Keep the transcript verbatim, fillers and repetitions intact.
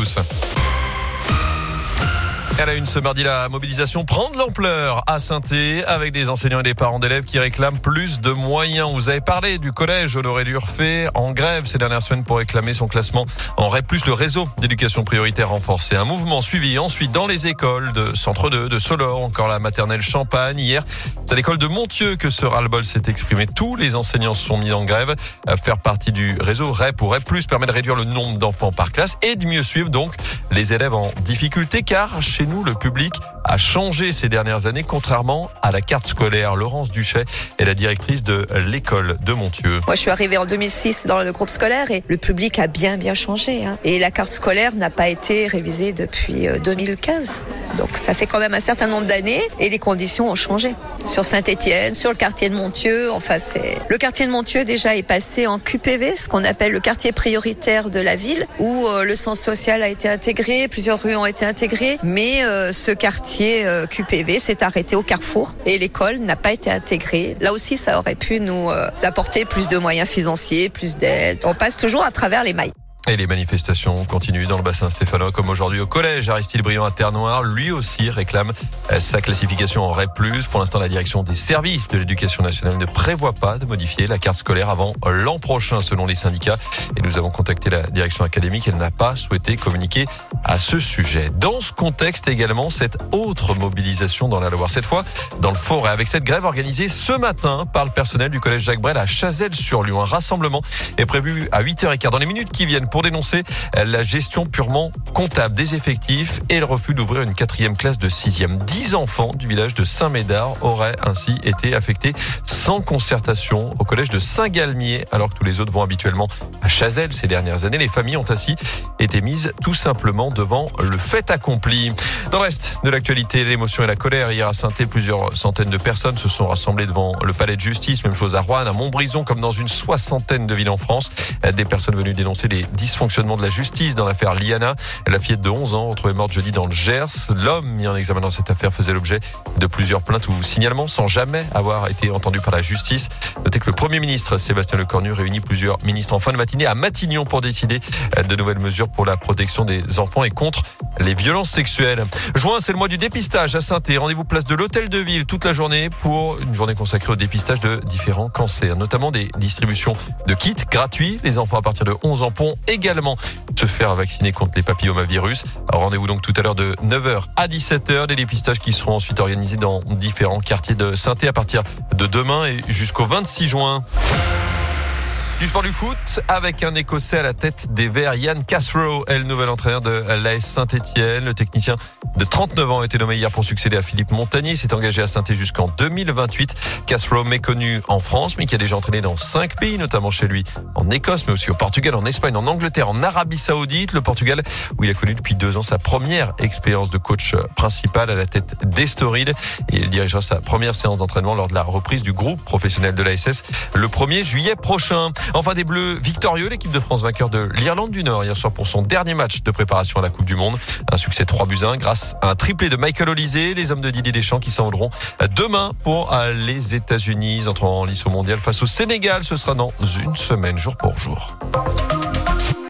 tous. À la une ce mardi, la mobilisation prend de l'ampleur à Saint-Étienne avec des enseignants et des parents d'élèves qui réclament plus de moyens. Vous avez parlé du collège Honoré d'Urfé en grève ces dernières semaines pour réclamer son classement en R E P plus, le réseau d'éducation prioritaire renforcé. Un mouvement suivi ensuite dans les écoles de Centre deux, de Solor, encore la maternelle Champagne. Hier, c'est à l'école de Montieu que ce ras-le-bol s'est exprimé. Tous les enseignants se sont mis en grève. Faire partie du réseau R E P ou R E P plus permet de réduire le nombre d'enfants par classe et de mieux suivre donc les élèves en difficulté, car chez nous, le public a changé ces dernières années, contrairement à la carte scolaire. Laurence Duchet est la directrice de l'école de Montieu. Moi, je suis arrivée en deux mille six dans le groupe scolaire et le public a bien, bien changé. Hein. Et la carte scolaire n'a pas été révisée depuis deux mille quinze. Donc, ça fait quand même un certain nombre d'années et les conditions ont changé. Sur Saint-Étienne, sur le quartier de Montieu, enfin, c'est... Le quartier de Montieu, déjà, est passé en Q P V, ce qu'on appelle le quartier prioritaire de la ville, où euh, le centre social a été intégré, plusieurs rues ont été intégrées, mais euh, ce quartier euh, Q P V s'est arrêté au carrefour et l'école n'a pas été intégrée. Là aussi, ça aurait pu nous euh, apporter plus de moyens financiers, plus d'aide. On passe toujours à travers les mailles. Et les manifestations continuent dans le bassin stéphanois, comme aujourd'hui au collège Aristide Briand à Terre-Noire. Lui aussi réclame sa classification en R E P plus. Pour l'instant, la direction des services de l'éducation nationale ne prévoit pas de modifier la carte scolaire avant l'an prochain, selon les syndicats. Et nous avons contacté la direction académique. Elle n'a pas souhaité communiquer à ce sujet. Dans ce contexte également, cette autre mobilisation dans la Loire, cette fois dans le Forêt, avec cette grève organisée ce matin par le personnel du collège Jacques Brel à Chazelles-sur-Lyon. Un rassemblement est prévu à huit heures quinze dans les minutes qui viennent pour dénoncer la gestion purement comptable des effectifs et le refus d'ouvrir une quatrième classe de sixième. Dix enfants du village de Saint-Médard auraient ainsi été affectés sans concertation au collège de Saint-Galmier, alors que tous les autres vont habituellement à Chazelles ces dernières années. Les familles ont ainsi été mises tout simplement devant le fait accompli. Dans le reste de l'actualité, l'émotion et la colère. Hier à Saint-Étienne, plusieurs centaines de personnes se sont rassemblées devant le palais de justice. Même chose à Roanne, à Montbrison, comme dans une soixantaine de villes en France. Des personnes venues dénoncer les dysfonctionnement de la justice dans l'affaire Liana, la fillette de onze ans retrouvée morte jeudi dans le Gers. L'homme mis en examen dans cette affaire faisait l'objet de plusieurs plaintes ou signalements sans jamais avoir été entendu par la justice. Notez que le Premier ministre Sébastien Lecornu réunit plusieurs ministres en fin de matinée à Matignon pour décider de nouvelles mesures pour la protection des enfants et contre les violences sexuelles. Juin, c'est le mois du dépistage à Saint-Étienne. Rendez-vous place de l'Hôtel de Ville toute la journée pour une journée consacrée au dépistage de différents cancers, notamment des distributions de kits gratuits. Les enfants à partir de onze ans pourront également se faire vacciner contre les papillomavirus. Alors, rendez-vous donc tout à l'heure de neuf heures à dix-sept heures. Des dépistages qui seront ensuite organisés dans différents quartiers de Saint-Étienne à partir de demain et jusqu'au vingt-six juin. Du sport du foot, avec un Écossais à la tête des Verts, Ian Cathro est le nouvel entraîneur de l'A S Saint-Étienne. Le technicien de trente-neuf ans a été nommé hier pour succéder à Philippe Montagnier. Il s'est engagé à Saint-Étienne jusqu'en deux mille vingt-huit. Cathro, méconnu en France, mais qui a déjà entraîné dans cinq pays, notamment chez lui en Écosse, mais aussi au Portugal, en Espagne, en Angleterre, en Arabie Saoudite. Le Portugal, où il a connu depuis deux ans sa première expérience de coach principal à la tête d'Estoril. Et il dirigera sa première séance d'entraînement lors de la reprise du groupe professionnel de l'A S S le premier juillet prochain. Enfin, des Bleus victorieux, l'équipe de France vainqueur de l'Irlande du Nord hier soir pour son dernier match de préparation à la Coupe du Monde. Un succès trois buts à un grâce à un triplé de Michael Olysée. Les hommes de Didier Deschamps qui s'envoleront demain pour les États-Unis. Ils entrent en lice au mondial face au Sénégal. Ce sera dans une semaine, jour pour jour.